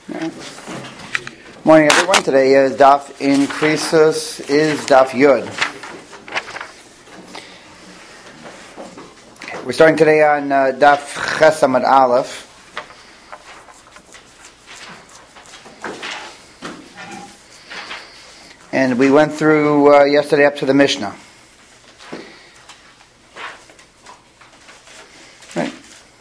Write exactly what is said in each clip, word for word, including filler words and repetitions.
Yeah. Morning, everyone. Today is Daf in Krisus is Daf Yud. We're starting today on uh, Daf Ches Amud Aleph. And we went through uh, yesterday up to the Mishnah. Right.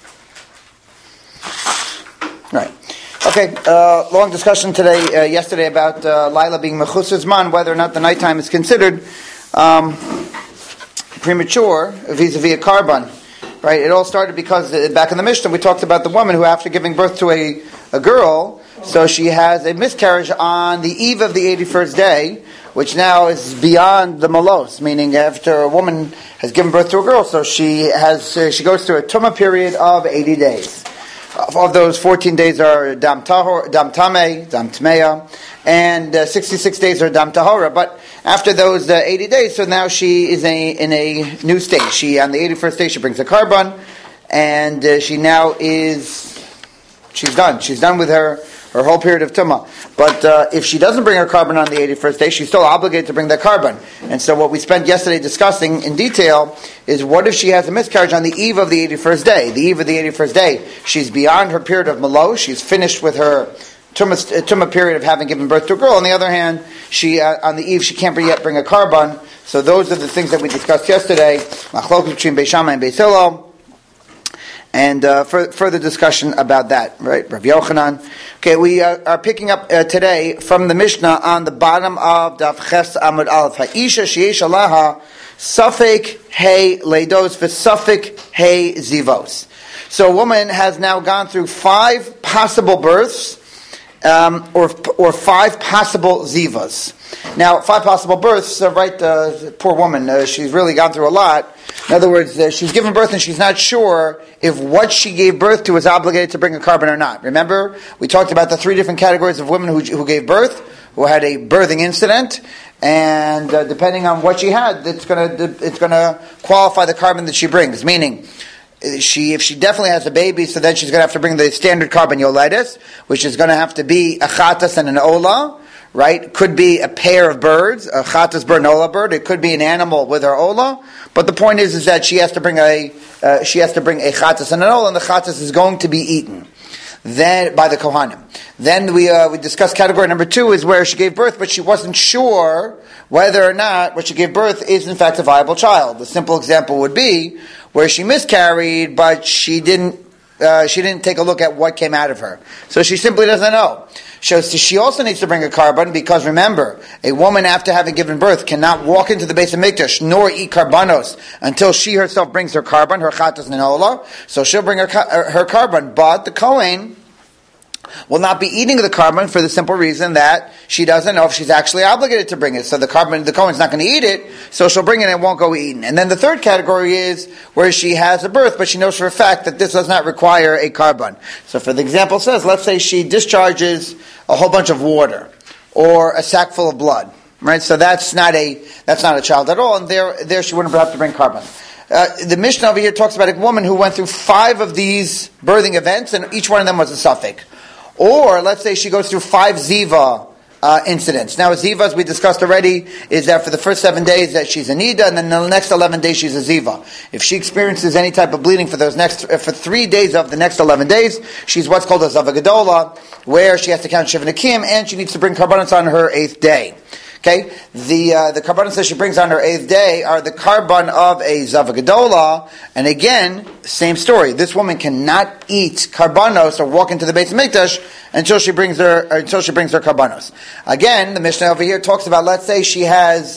Right. Okay, uh, long discussion today, uh, yesterday about uh, Laila being Mechus Zman, whether or not the nighttime is considered um, premature vis-a-vis a carbon. Right? It all started because uh, back in the Mishnah we talked about the woman who, after giving birth to a, a girl, so she has a miscarriage on the eve of the eighty-first day, which now is beyond the malos, meaning after a woman has given birth to a girl, so she has uh, she goes through a tumah period of eighty days. Of those, fourteen days are dam tahor, dam tameh, dam tmeya, and uh, sixty-six days are dam tahora. But after those uh, eighty days, so now she is a, in a new state. She on the eighty-first day she brings a carbon, and uh, she now is she's done. She's done with her. her whole period of tumah. But uh, if she doesn't bring her carbon on the eighty-first day, she's still obligated to bring that carbon. And so what we spent yesterday discussing in detail is, what if she has a miscarriage on the eve of the eighty-first day? The eve of the eighty-first day, she's beyond her period of malo, she's finished with her tumah, tumah period of having given birth to a girl. On the other hand, she uh, on the eve, she can't yet bring a carbon. So those are the things that we discussed yesterday. Machlokes between Beis Shammai and Beis Hillel. And uh, for, further discussion about that, right? Rav Yochanan. Okay, we uh, are picking up uh, today from the Mishnah on the bottom of Daf Ches Amud Aleph. Ha'isha sheyesh alaha safek hey leidos v'safek hey zivos. So a woman has now gone through five possible births, um, or or five possible zivas. Now, five possible births, uh, right, uh, poor woman, uh, she's really gone through a lot. In other words, uh, she's given birth and she's not sure if what she gave birth to is obligated to bring a carbon or not. Remember, we talked about the three different categories of women who, who gave birth, who had a birthing incident, and uh, depending on what she had, it's going to it's going to qualify the carbon that she brings. Meaning, she if she definitely has a baby, so then she's going to have to bring the standard carbon yoledes, which is going to have to be a chatas and an ola. Right? Could be a pair of birds, a chatas bird, an ola bird. It could be an animal with her ola. But the point is, is that she has to bring a uh, she has to bring a chatas and an ola, and the chatas is going to be eaten then by the kohanim. Then we uh, we discussed category number two is where she gave birth, but she wasn't sure whether or not what she gave birth is in fact a viable child. The simple example would be where she miscarried, but she didn't uh, she didn't take a look at what came out of her, so she simply doesn't know. So she also needs to bring a carbon, because remember, a woman after having given birth cannot walk into the Beis HaMikdash nor eat karbanos until she herself brings her carbon, her chatas nenola. So she'll bring her her carbon, but the Kohen will not be eating the carbon for the simple reason that she doesn't know if she's actually obligated to bring it. So the carbon, the Kohen's not going to eat it, so she'll bring it and it won't go eaten. And then the third category is where she has a birth, but she knows for a fact that this does not require a carbon. So for the example says, let's say she discharges a whole bunch of water or a sack full of blood, right? So that's not a that's not a child at all, and there there she wouldn't have to bring carbon. Uh, the Mishnah over here talks about a woman who went through five of these birthing events, and each one of them was a suffix. Or let's say she goes through five ziva uh, incidents. Now, a ziva, as we discussed already, is that for the first seven days that she's a nida, and then the next eleven days she's a ziva. If she experiences any type of bleeding for those next uh, for three days of the next eleven days, she's what's called a zava gedola, where she has to count shiva nekim, and she needs to bring karbanos on her eighth day. Okay, the uh, the karbanos that she brings on her eighth day are the carbon of a zava gedola, and again, same story. This woman cannot eat karbanos or walk into the Beis HaMikdash until she brings her until she brings her karbanos. Again, the Mishnah over here talks about, let's say she has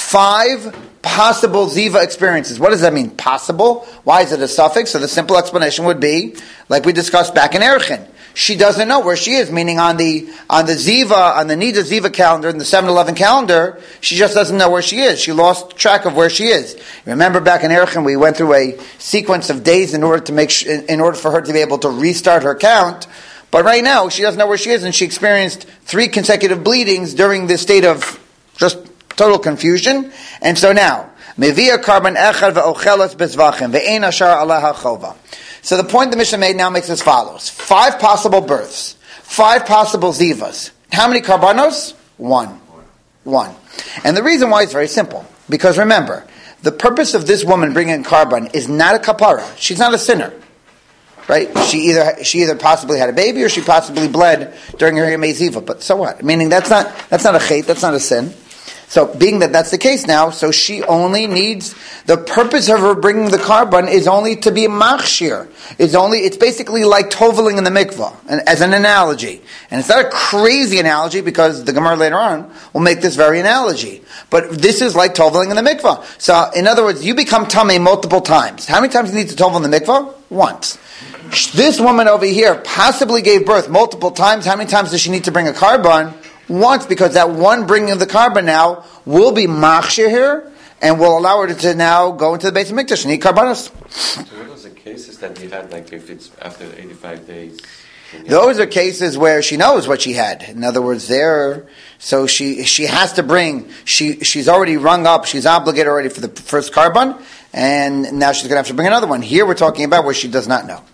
five possible ziva experiences. What does that mean? Possible? Why is it a suffix? So the simple explanation would be, like we discussed back in Erchin. She doesn't know where she is, meaning on the on the Ziva, on the Nida Ziva calendar, in the seven eleven calendar, she just doesn't know where she is. She lost track of where she is. Remember back in Erchin, we went through a sequence of days in order to make sh- in order for her to be able to restart her count. But right now, she doesn't know where she is, and she experienced three consecutive bleedings during this state of just total confusion. And so now, Mevia carbon echad ve'ochelas bezvachim ve'ein ashar alaha chova. So the point the Mishnah made now makes as follows. Five possible births. five possible zivas. How many karbanos? One. One. And the reason why is very simple. Because remember, the purpose of this woman bringing in karban is not a kapara. She's not a sinner. Right? She either she either possibly had a baby or she possibly bled during her Yemei Ziva. But so what? Meaning that's not that's not a chait, that's not a sin. So being that that's the case now, so she only needs, the purpose of her bringing the karban is only to be machshir. It's only, it's basically like toveling in the mikvah, and, as an analogy. And it's not a crazy analogy because the Gemara later on will make this very analogy. But this is like toveling in the mikvah. So in other words, you become tamei multiple times. How many times do you need to tovel in the mikvah? Once. This woman over here possibly gave birth multiple times. How many times does she need to bring a karban? Once, because that one bringing of the karban now will be machshir here, and will allow her to now go into the Beis Hamikdash and eat karbanos. So what are the cases that you had, like if it's after eighty-five days? Those are cases where she knows what she had. In other words, there, so she she has to bring, she she's already rung up, she's obligated already for the first karban, and now she's going to have to bring another one. Here we're talking about where she does not know.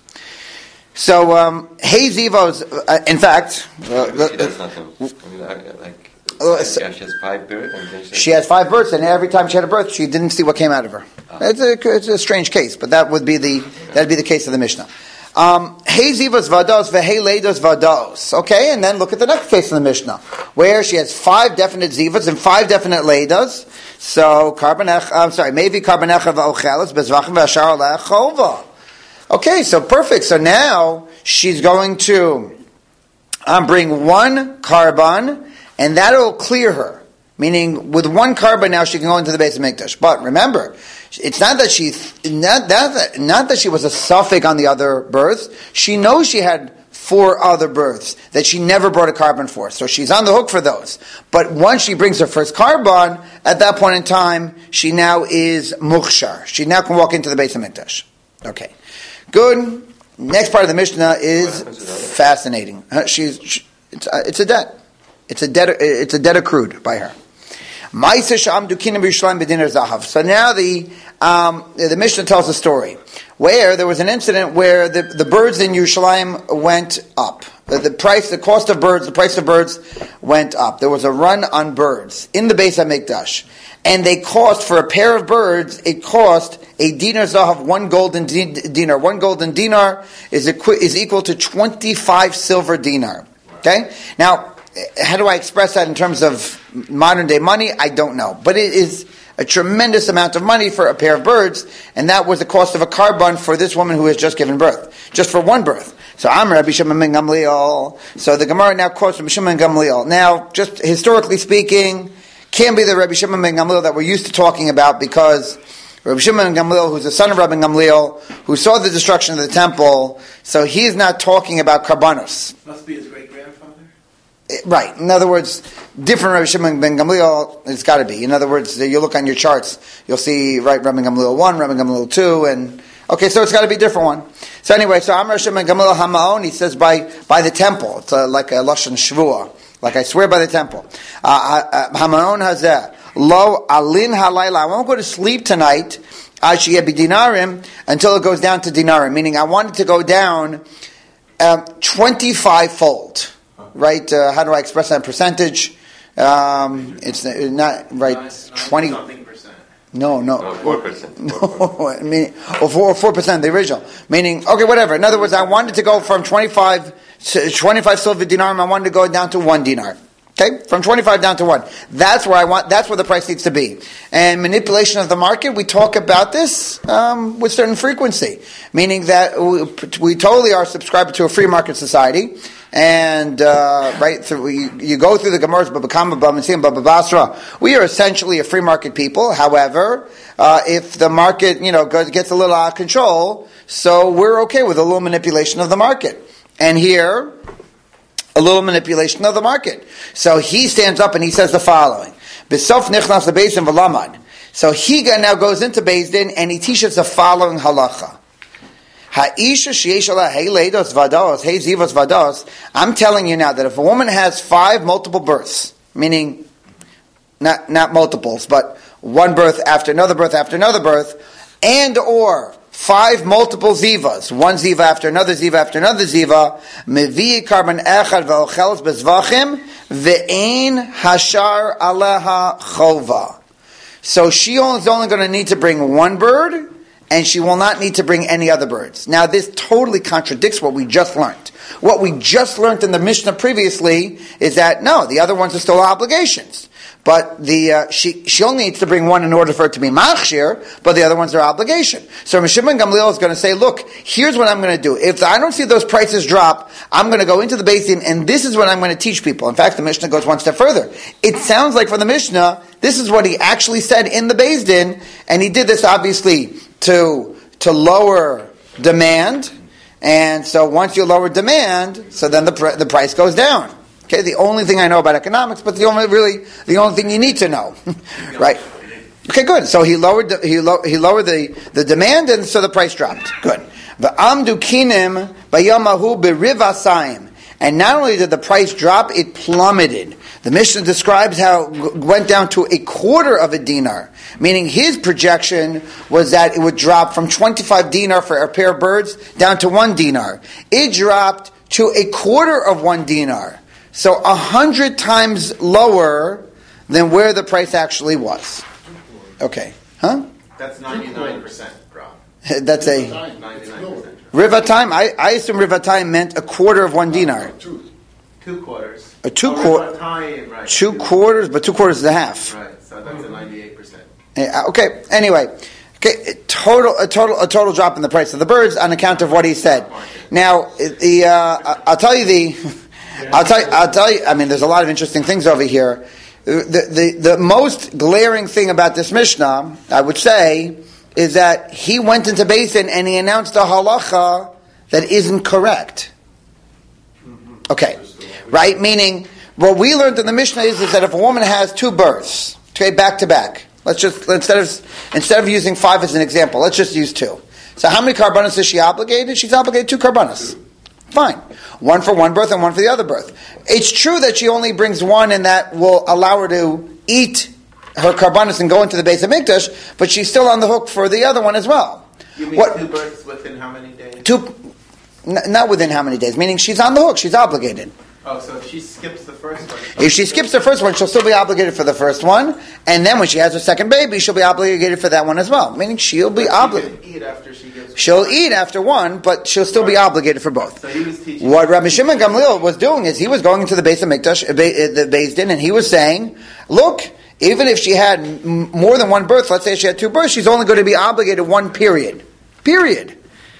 So, um, hey Zivos, uh, in fact... Uh, she does not know. I mean, like, uh, she has five births. And then she, she has five births, and every time she had a birth, she didn't see what came out of her. Uh-huh. It's, a, it's a strange case, but that would be the that'd be the case of the Mishnah. Um, hey Zivos vados, ve'hei leidos vados. Okay, and then look at the next case in the Mishnah, where she has five definite Zivos and five definite leidos. So, karbanech, I'm sorry, maybe karbanecha va'ochelas, bezvachim v'ashar alech Okay, so perfect. So now she's going to um, bring one karban, and that'll clear her. Meaning, with one karban now she can go into the Beis Hamikdash. But remember, it's not that she not that not that she was a suffix on the other births. She knows she had four other births that she never brought a karban for, so she's on the hook for those. But once she brings her first karban, at that point in time, she now is mukhshar. She now can walk into the Beis Hamikdash. Okay. Good. Next part of the Mishnah is fascinating. Uh, she's she, it's, uh, it's a debt. It's a debt. It's a debt accrued by her. So now the um, the Mishnah tells a story where there was an incident where the, the birds in Yerushalayim went up. The, the price, the cost of birds, the price of birds went up. There was a run on birds in the Beis Hamikdash. And they cost, for a pair of birds, it cost a dinar zahav, one golden dinar. One golden dinar is equi- is equal to twenty-five silver dinar. Okay? Now, how do I express that in terms of modern day money? I don't know. But it is a tremendous amount of money for a pair of birds, and that was the cost of a karban for this woman who has just given birth. Just for one birth. So I'm Rabbi Shimon ben Gamliel. So the Gemara now quotes Rabbi Shimon ben Gamliel. Now, just historically speaking, can't be the Rabbi Shimon ben Gamliel that we're used to talking about, because Rabbi Shimon ben Gamliel, who's the son of Rabbi Gamliel, who saw the destruction of the temple, so he's not talking about karbanos. Must be his great-grandfather? Right. In other words, different Rabbi Shimon ben Gamliel, it's got to be. In other words, you look on your charts, you'll see, right, Rabbi Gamliel one, Rabbi Gamliel two, and, okay, so it's got to be a different one. So anyway, so Amar Shimon ben Gamliel Hamaon, he says by, by the temple. It's a, like a Lashon Shvuah. Like I swear by the temple. Hamaon hazeh. Lo alin halayla. I won't go to sleep tonight. Ashiyeh b'dinarim, until it goes down to dinarim. Meaning I want it to go down um, twenty-five fold. Right? Uh, how do I express that in percentage? Um, it's not right. Twenty. No, no. Four percent. No, I mean, or four, four percent, the original. Meaning, okay, whatever. In other words, I wanted to go from twenty-five, twenty-five silver dinarim, I wanted to go down to one dinar. Okay? From twenty-five down to one. That's where I want, that's where the price needs to be. And manipulation of the market, we talk about this, um, with certain frequency. Meaning that we, we totally are subscribed to a free market society. And, uh, right, so we, you go through the Gemara's Baba Kama, Baba Metzia, Baba Basra. We are essentially a free market people. However, uh, if the market, you know, goes, gets a little out of control, so we're okay with a little manipulation of the market. And here, a little manipulation of the market. So he stands up and he says the following. B'sof nichnas lebeis din v'lamad. So he now goes into Beis Din and he teaches the following halacha. Ha'isha sheyesh ala hey leidos vados, hey zivos vados. I'm telling you now that if a woman has five multiple births, meaning not not multiples, but one birth after another birth after another birth, and or five multiple zivas, one ziva after another ziva after another ziva, mevi carbon echad ve'ocheles bezvachim ve'ein hashar aleha chova. So she is only going to need to bring one bird, and she will not need to bring any other birds. Now this totally contradicts what we just learned. What we just learned in the Mishnah previously is that no, the other ones are still obligations. But the uh, she she only needs to bring one in order for it to be machshir, but the other ones are obligation. So Rav Shimon Gamliel is going to say, look, here's what I'm going to do. If I don't see those prices drop, I'm going to go into the Beis Din, and this is what I'm going to teach people. In fact, the Mishnah goes one step further. It sounds like from the Mishnah, this is what he actually said in the Beis Din, and he did this obviously to to lower demand. And so once you lower demand, so then the pr- the price goes down. Okay, the only thing I know about economics, but the only really the only thing you need to know, right? Okay, good. So he lowered the, he lo- he lowered the, the demand, and so the price dropped. Good. V'amdu kinim bayamahu berivasayim, and not only did the price drop, it plummeted. The Mishnah describes how it went down to a quarter of a dinar, meaning his projection was that it would drop from twenty-five dinar for a pair of birds down to one dinar. It dropped to a quarter of one dinar. So a hundred times lower than where the price actually was. Okay. Huh? That's ninety-nine percent drop. That's a... ninety-nine percent. Rivatime, I, I assume Rivatime meant a quarter of one dinar. Two quarters. A two oh, quarters. Right. Two quarters, but two quarters is a half. Right, so that's a ninety-eight percent. Yeah, okay, anyway. Okay, total, a total, a total drop in the price of the birds on account of what he said. Now, the, uh, I'll tell you the... I'll tell you, I'll tell you, I mean, there's a lot of interesting things over here. The, the, the most glaring thing about this Mishnah, I would say, is that he went into Beis Din and he announced a halacha that isn't correct. Okay. Right? Meaning, what we learned in the Mishnah is, is that if a woman has two births, okay, back to back, let's just, instead of, instead of using five as an example, let's just use two. So how many karbanos is she obligated? She's obligated two karbanos. Fine. One for one birth and one for the other birth. It's true that she only brings one and that will allow her to eat her karbanos and go into the Beis HaMikdash, but she's still on the hook for the other one as well. You mean what, two births within how many days? Two, n- not within how many days, meaning she's on the hook, she's obligated. Oh, so if she skips the first one... If she skips the first one, she'll still be obligated for the first one, and then when she has her second baby, she'll be obligated for that one as well. Meaning she'll be obligated. She can eat after she gets... She'll eat after one, but she'll still be obligated for both. So he was teaching... What Rabbi Shimon Gamliel was doing is he was going into the Beis HaMikdash, uh, the Beis Din, and he was saying, look, even if she had m- more than one birth, let's say she had two births, she's only going to be obligated one period. Period.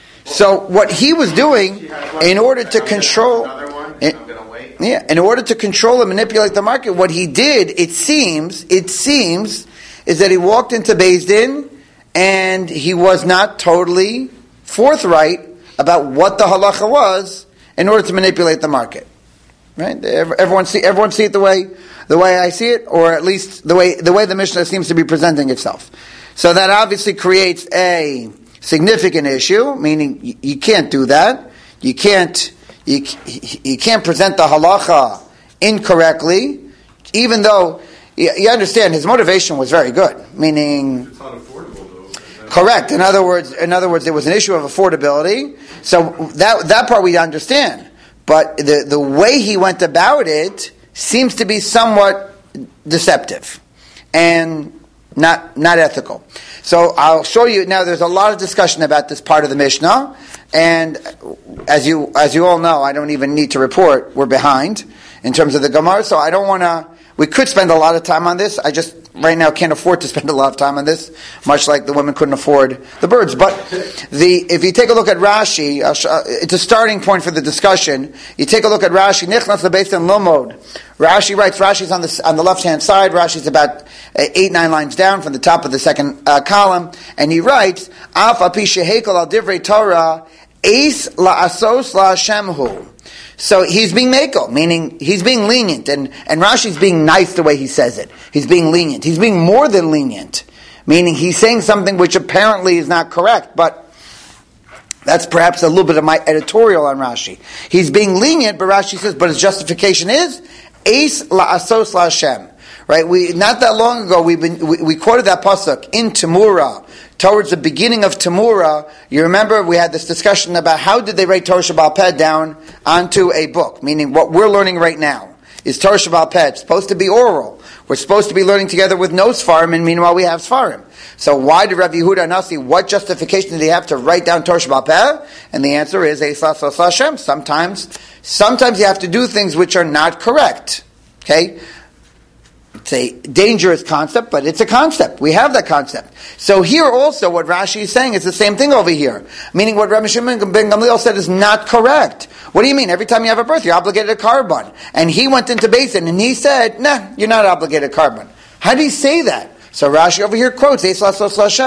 So what he was doing, in order to control... In, Yeah, in order to control and manipulate the market, what he did, it seems, it seems, is that he walked into Beis Din and he was not totally forthright about what the halacha was in order to manipulate the market. Right? Everyone see, everyone see it the way, the way I see it, or at least the way the way the Mishnah seems to be presenting itself. So that obviously creates a significant issue, meaning you, you can't do that. You can't. You, you can't present the halacha incorrectly, even though you, you understand his motivation was very good. Meaning, it's not affordable though. Correct. In other words, in other words, there was an issue of affordability. So that that part we understand. But the the way he went about it seems to be somewhat deceptive and not not ethical. So I'll show you now. There's a lot of discussion about this part of the Mishnah. And as you as you all know, I don't even need to report, we're behind in terms of the Gemara, so I don't want to, we could spend a lot of time on this, I just right now can't afford to spend a lot of time on this, much like the women couldn't afford the birds. But the if you take a look at Rashi, uh, it's a starting point for the discussion. You take a look at Rashi, Nichnas lebeis din lomod. Rashi writes, Rashi's on the on the left-hand side, Rashi's about uh, eight, nine lines down from the top of the second uh, column, and he writes, Af api shehekel al divrei Torah, Eis la'asos la'ashemhu. So he's being mekel, meaning he's being lenient, and, and Rashi's being nice the way he says it. He's being lenient. He's being more than lenient, meaning he's saying something which apparently is not correct, but that's perhaps a little bit of my editorial on Rashi. He's being lenient, but Rashi says, but his justification is, Eis la'asos la'ashem. right? We not that long ago we've been we, we quoted that pasuk in Tamura towards the beginning of Tamura. You remember we had this discussion about how did they write Torah Sheba'al Peh down onto a book, meaning what we're learning right now is Torah Sheba'al Peh. It's supposed to be oral. We're supposed to be learning together with no Sfarim, and meanwhile we have Sfarim. So why did Rabbi Yehuda Nasi, what justification did he have to write down Torah Sheba'al Peh? And the answer is Eislas Las Hashem. Sometimes, sometimes you have to do things which are not correct. Okay? It's a dangerous concept, but it's a concept. We have that concept. So here also, what Rashi is saying is the same thing over here. Meaning what Rabbi Shimon ben Gamliel said is not correct. What do you mean? Every time you have a birth, you're obligated a carbon. And he went into Basin and he said, nah, you're not obligated a carbon. How do you say that? So Rashi over here quotes, because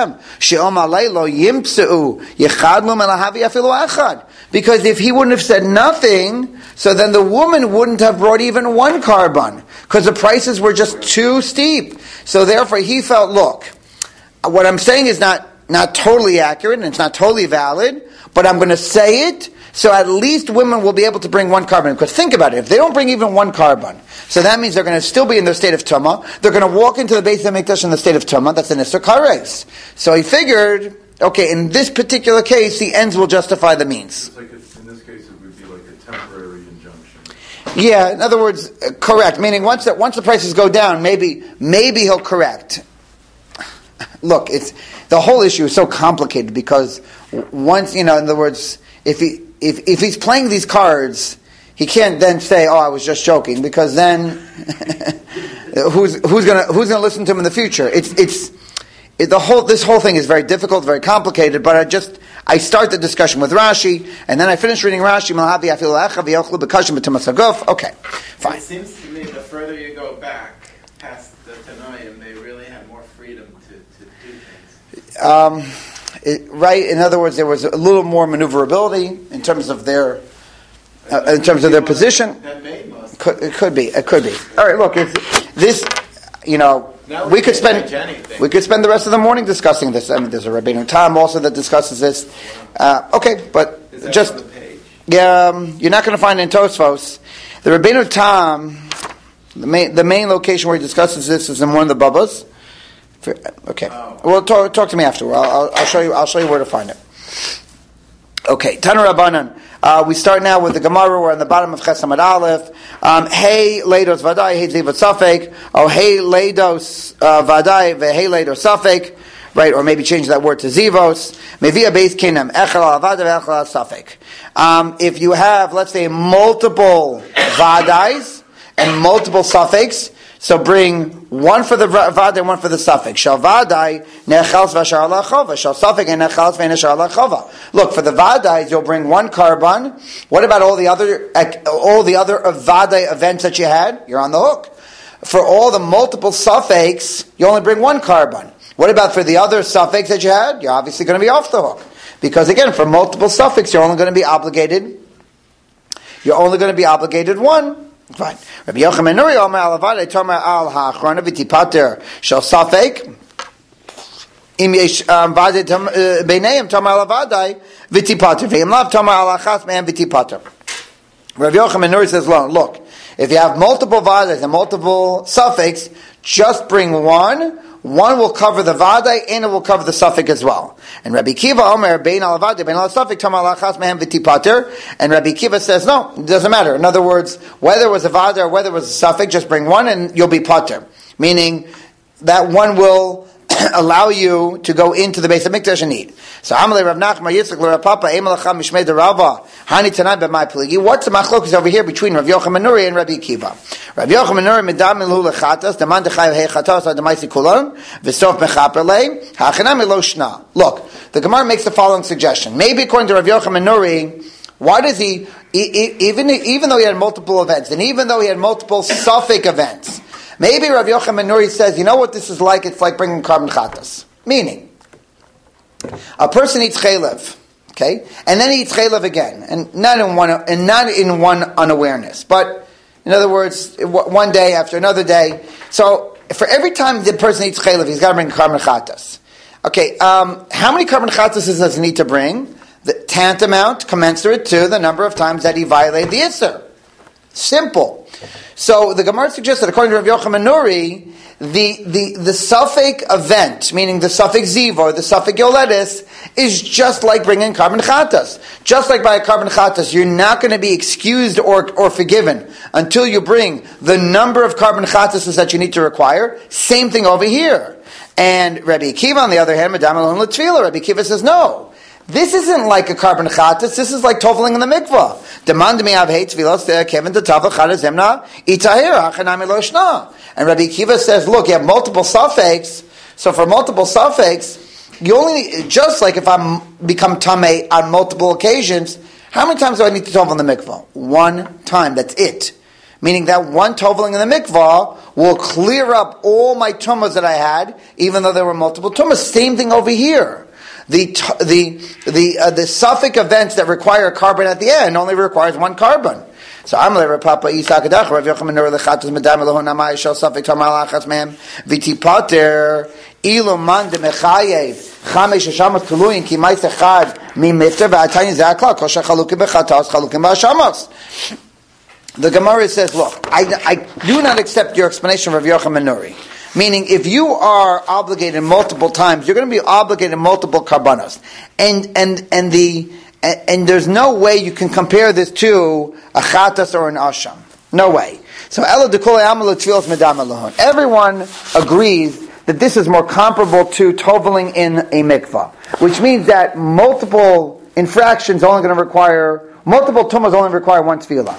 if he wouldn't have said nothing, so then the woman wouldn't have brought even one carbon, because the prices were just too steep. So therefore he felt, look, what I'm saying is not, not totally accurate, and it's not totally valid, but I'm going to say it, so at least women will be able to bring one carbon. Because think about it, if they don't bring even one carbon, so that means they're going to still be in their state of Tumah. They're going to walk into the Beis HaMikdash in the state of Tumah. That's an Isser Kares. So he figured, okay, in this particular case, the ends will justify the means. It's like a, in this case, it would be like a temporary injunction. Yeah, in other words, uh, correct. Meaning once that once the prices go down, maybe maybe he'll correct. Look, it's the whole issue is so complicated because once, you know, in other words, if he if if he's playing these cards, he can't then say, "Oh, I was just joking," because then who's who's gonna who's gonna listen to him in the future? It's it's it, the whole this whole thing is very difficult, very complicated. But I just I start the discussion with Rashi, and then I finish reading Rashi. Okay, fine. It seems to me the further you go back past the Tanoim, they really had more freedom to, to do things. Um, it, right. In other words, there was a little more maneuverability in terms of their. Uh, in terms of their position, could, it could be. It could be. All right. Look, it's, this, you know, we could spend we could spend the rest of the morning discussing this. I mean, there's a Rabbeinu Tam also that discusses this. Uh, okay, but just yeah, um, you're not going to find it in Tosfos. The Rabbeinu Tam, the main the main location where he discusses this is in one of the Babas. Okay, oh. Well, talk, talk to me after. I'll, I'll, I'll show you. I'll show you where to find it. Okay, Tanu Rabbanan. Uh, we start now with the Gemara. We're on the bottom of Chesamad Aleph. Um, hey leidos vadai, hey zivat safek. Oh, hey leidos uh, vadai, ve hey leidos safek. Right, or maybe change that word to zivos. Mevia beis kinem echel al vadai ve'echel al safek. Um, if you have, let's say, multiple vadais and multiple safeks, so bring one for the vadai and one for the safek. Shal vadai nechals v'ashar ala chova. Shal safek and nechals v'ashar ala chova. Look, for the vadai, you'll bring one carbon. What about all the other all the other vadai events that you had? You're on the hook. For all the multiple safeks, you only bring one carbon. What about for the other safeks that you had? You're obviously going to be off the hook. Because again, for multiple safeks, you're only going to be obligated. You're only going to be obligated one. Fine. Rabbi Yochanan ben Nuri Omer al Avadai Tomer al Ha'achrona v'tipater shel Safek im yesh Vadai beineim Tomer al Avadai v'tipater ve'im lav Tomer al Achas me'em v'tipater. Rabbi Yochanan ben Nuri says, look, if you have multiple Vadais and multiple Safeks, just bring one. One will cover the Vadai and it will cover the Safek as well. And Rabbi Kiva Omer bein al Vadai bein al Safek Tomer al Achas me'em v'tipater. And Rabbi Kiva says, no, it doesn't matter. In other words, whether it was a Vadai or whether it was a Safek, just bring one and you'll be pater. Meaning that one will allow you to go into the Beis HaMikdash and eat. So Amalei Rav Nachman Yitzchak Rav Papa Emelacha Mishmei Derava Hani Tanai B'Mai Pligi. What's the machlokas over here between Rav Yochanan ben Nuri and Rabbi Kiva? Rav Yochanan ben Nuri Medam Milhu Lechatas Deman Dechayev Hei Chatas Ademaisi Kulan V'Sof Mechaper Lei Hachanami Lo Shna. Look, the Gemara makes the following suggestion. Maybe according to Rav Yochanan ben Nuri, why does he even even though he had multiple events and even though he had multiple Safek events? Maybe Rav Yochanan ben Nuri says, you know what this is like? It's like bringing carbon chatas. Meaning, a person eats chaylev, okay, and then he eats chaylev again, and not in one, and not in one unawareness, but in other words, one day after another day. So, for every time the person eats chaylev, he's got to bring carbon chatas. Okay, um, how many carbon chatas does he need to bring? The tantamount, commensurate to the number of times that he violated the Isser. Simple. So the Gemara suggests that according to Rav Yochanan Nuri, the the the suffix event, meaning the suffix ziva or the suffix yoledis, is just like bringing carbon chatas. Just like by a carbon chatas, you're not going to be excused or or forgiven until you bring the number of carbon chatas that you need to require. Same thing over here. And Rabbi Akiva, on the other hand, Madam Elon L'Tfila, Rabbi Akiva says no. This isn't like a carbon chatas. This is like toveling in the mikvah. Demand me av hate tefillos kevin tava charazemna itahir achanami lo shna. And Rabbi Akiva says, look, you have multiple suffix. So for multiple suffix, you only just like if I become tamei on multiple occasions. How many times do I need to tovel in the mikvah? One time. That's it. Meaning that one toveling in the mikvah will clear up all my tumas that I had, even though there were multiple tumas. Same thing over here. The the the uh, the suffix events that require a carbon at the end only requires one carbon. So I'm like Papa Isaac Adach Rav Yochanan Nuri lechatus medam elohon amay shel suffix tamar lachas mem v'tipater ilo man demechayev chamesh shamas tuluyin ki ma'is echad mimiter v'atayin ze akla kol shechalukim bechatas chalukim b'hashamas. The Gemara says, look, I, I do not accept your explanation of Rav Yochanan Nuri. Meaning, if you are obligated multiple times, you're going to be obligated multiple karbanos, and and and the and, and there's no way you can compare this to a chatas or an asham. No way. So, ela dekol amalu tfilos medam alahon. Everyone agrees that this is more comparable to toveling in a mikvah, which means that multiple infractions only going to require multiple tumas only require one tefillah.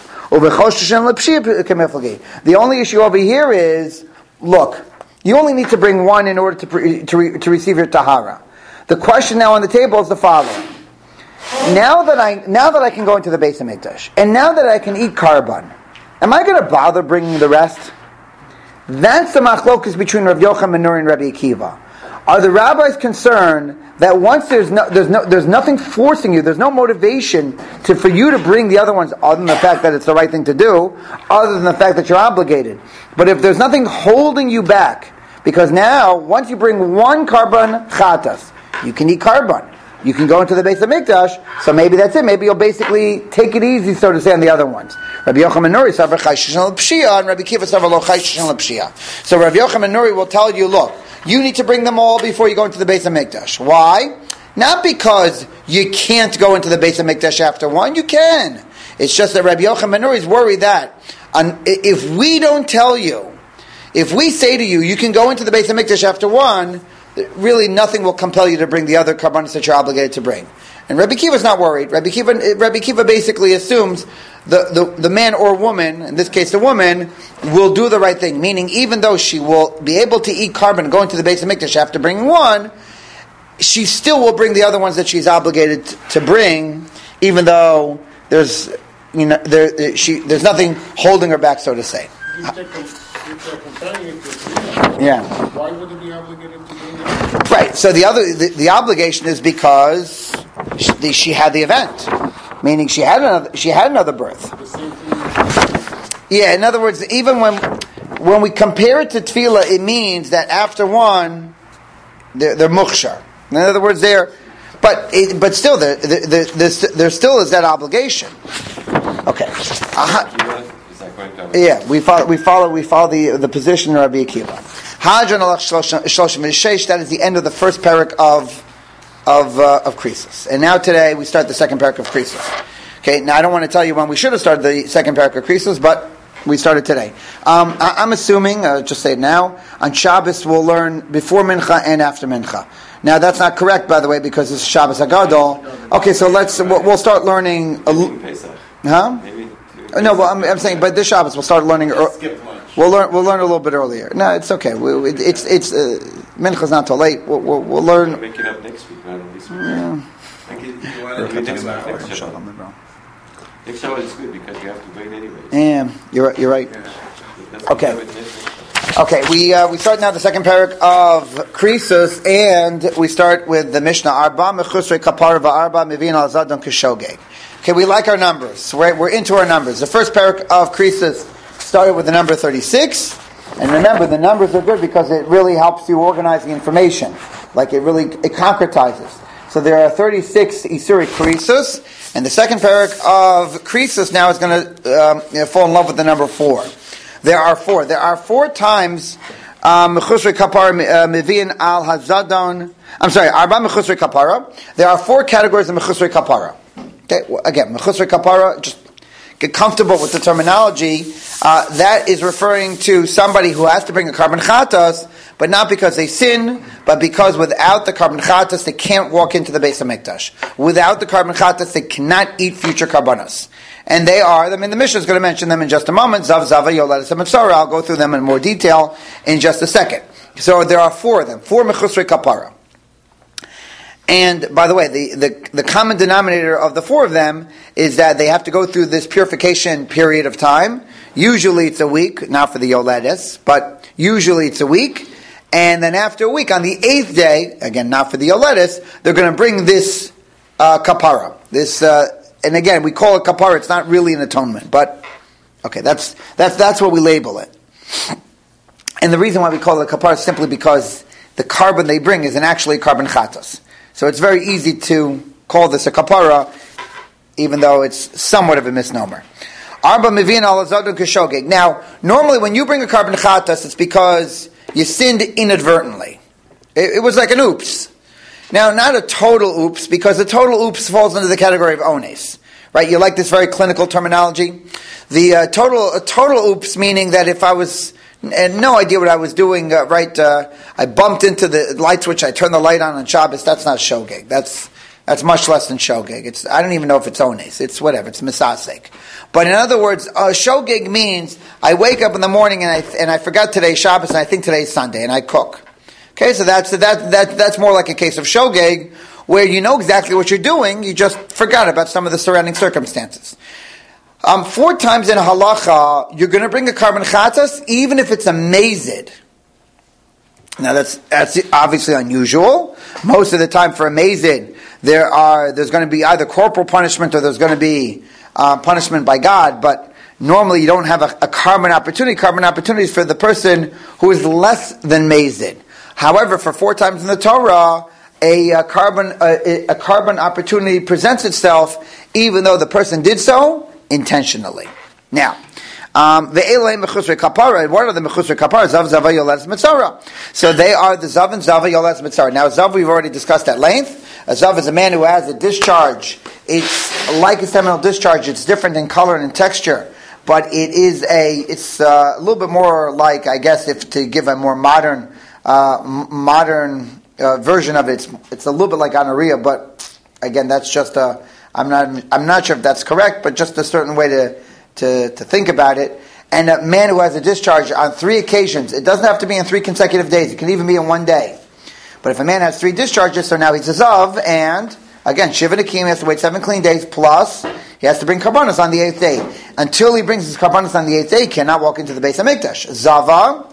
The only issue over here is, look. You only need to bring one in order to, pre, to, re, to receive your tahara. The question now on the table is the following. Now that I now that I can go into the Beis HaMikdash, and now that I can eat karban, am I going to bother bringing the rest? That's the machlokas between Rav Yochanan Nuri and Rabbi Akiva. Are the rabbis concerned that once there's no there's no there's nothing forcing you, there's no motivation to for you to bring the other ones, other than the fact that it's the right thing to do, other than the fact that you're obligated. But if there's nothing holding you back, because now, once you bring one carbon chatas, you can eat carbon. You can go into the Beis HaMikdash, so maybe that's it. Maybe you'll basically take it easy, so to say, on the other ones. Rabbi Yochanan Nuri savar chayshishan l'pshia, and Rabbi Akiva savar lo chayshishan l'pshia. So Rabbi Yochanan Nuri will tell you, look, you need to bring them all before you go into the Beis HaMikdash. Why? Not because you can't go into the Beis HaMikdash after one. You can. It's just that Rabbi Yochanan Nuri is worried that um, if we don't tell you, if we say to you, you can go into the Beis HaMikdash after one, really nothing will compel you to bring the other karbanos that you're obligated to bring. And Rabbi Akiva is not worried. Rabbi Akiva, Rabbi Akiva basically assumes the, the, the man or woman, in this case the woman, will do the right thing. Meaning, even though she will be able to eat carbon going to the Beis HaMikdash after bringing one, she still will bring the other ones that she's obligated to bring, even though there's you know there she there's nothing holding her back, so to say. Yeah. Why would it be obligated to bring it? Right. So the other the, the obligation is because she, the, she had the event, meaning she had another she had another birth. The same thing. Yeah. In other words, even when when we compare it to tefillah, it means that after one, they're, they're mukhshar. In other words, they're but it, but still there there there still is that obligation. Okay. Uh-huh. Yeah, we follow. We follow. We follow the the position of Rabbi Akiva. Hadron alach shloshim v'sheish. That is the end of the first parak of of uh, of Krisos. And now today we start the second parak of Krisos. Okay. Now I don't want to tell you when we should have started the second parak of Krisos, but we started today. Um, I, I'm assuming, uh, just say it now, on Shabbos we'll learn before Mincha and after Mincha. Now that's not correct, by the way, because it's Shabbos Hagadol. Okay, so let's we'll, we'll start learning. A, huh? No, well, I'm, I'm saying, but this Shabbos we'll start learning. Er, we'll learn. We'll learn a little bit earlier. No, it's okay. We, it, it's it's uh, Mincha's not too late. We'll, we'll, we'll learn. We'll make it up next week, not this week. Yeah. Next Shabbos is good because you have to wait anyway. Yeah, you're you're right. Yeah. Okay. Okay, we uh, we start now the second parak of Krisos, and we start with the Mishnah Arba Mechusrei Kapar VaArba Mivin Al Zadon Kishogeg. Okay, we like our numbers. We're, we're into our numbers. The first parak of Krisos started with the number thirty-six. And remember, the numbers are good because it really helps you organize the information. Like it really, it concretizes. So there are thirty-six Isuri Krisus, and the second parak of Krisus now is going to um, you know, fall in love with the number four. There are four. There are four times Mechusrei Kapara Mivian Al Hazadon. I'm sorry, Arba Mechusrei Kapara. There are four categories of Mechusrei Kapara. Okay, well, again, Mechusrei Kapara, just get comfortable with the terminology. Uh, that is referring to somebody who has to bring a carbon chatas, but not because they sin, but because without the carbon chatas, they can't walk into the Beis HaMikdash. Without the carbon chatas, they cannot eat future karbanos. And they are, I mean, the Mishnah is going to mention them in just a moment. Zav, Zava, Yoledes, and Mitzora. I'll go through them in more detail in just a second. So there are four of them, four Mechusrei Kapara. And by the way, the, the, the common denominator of the four of them is that they have to go through this purification period of time. Usually it's a week, not for the Yoledes, but usually it's a week. And then after a week, on the eighth day, again, not for the Yoledes, they're going to bring this uh, kapara. This, uh, and again, we call it kapara. It's not really an atonement, but okay, that's that's that's what we label it. And the reason why we call it kapara is simply because the carbon they bring isn't actually carbon chatos. So it's very easy to call this a kapara, even though it's somewhat of a misnomer. Arba mivin al azadun keshogeg. Now, normally when you bring a carbon chatas, it's because you sinned inadvertently. It, it was like an oops. Now, not a total oops, because a total oops falls into the category of ones. Right? You like this very clinical terminology? The uh, total a total oops meaning that if I was and no idea what I was doing, uh, right, uh, I bumped into the light switch, I turned the light on on Shabbos, that's not shogeg. That's that's much less than shogeg. It's I don't even know if it's ones. It's whatever, it's misasek. But in other words, uh, shogeg means I wake up in the morning and I and I forgot today's Shabbos and I think today's Sunday and I cook. Okay, so that's that that that's more like a case of shogeg, where you know exactly what you're doing, you just forgot about some of the surrounding circumstances. Um, four times in a halacha, you're going to bring a carbon chatas, even if it's a mazid. Now that's that's obviously unusual. Most of the time for a mazid, there are there's going to be either corporal punishment or there's going to be uh, punishment by God. But normally you don't have a, a carbon opportunity. Carbon opportunity is for the person who is less than mazid. However, for four times in the Torah, a, a carbon a, a carbon opportunity presents itself, even though the person did so intentionally. Now, um, the Elei Mechusrei Kapara. What are the Mechusrei Kapara? Zav, Zava, Yoledes, Mitzora. So they are the Zav and Zava, Yoledes, Mitzora. Now, Zav we've already discussed at length. A Zav is a man who has a discharge. It's like a seminal discharge. It's different in color and in texture, but it is a. It's uh, a little bit more like, I guess, if to give a more modern, uh, m- modern uh, version of it, it's, it's a little bit like gonorrhea. But again, that's just a. I'm not. I'm not sure if that's correct, but just a certain way to, to, to think about it. And a man who has a discharge on three occasions, it doesn't have to be in three consecutive days. It can even be in one day. But if a man has three discharges, so now he's a zav, and again, shiva nakim, he has to wait seven clean days, plus he has to bring karbanos on the eighth day. Until he brings his karbanos on the eighth day, he cannot walk into the Beis HaMikdash. Zava,